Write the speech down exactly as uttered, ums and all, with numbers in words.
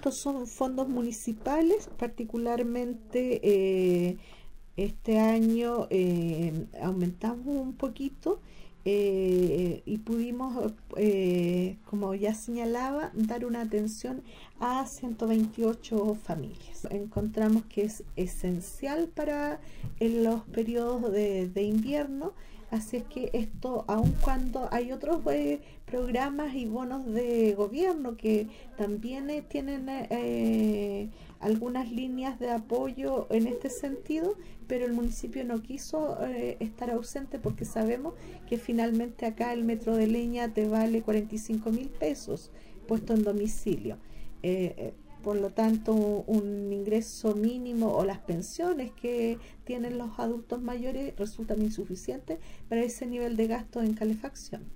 estos son fondos municipales, particularmente eh, este año eh, aumentamos un poquito eh, y pudimos, eh, como ya señalaba, dar una atención a ciento veintiocho familias. Encontramos que es esencial para en los periodos de, de invierno, así es que esto, aun cuando hay otros eh, programas y bonos de gobierno que también eh, tienen eh, algunas líneas de apoyo en este sentido, pero el municipio no quiso eh, estar ausente porque sabemos que finalmente acá el metro de leña te vale cuarenta y cinco mil pesos puesto en domicilio. Eh, eh, por lo tanto, un ingreso mínimo o las pensiones que tienen los adultos mayores resultan insuficientes para ese nivel de gasto en calefacción.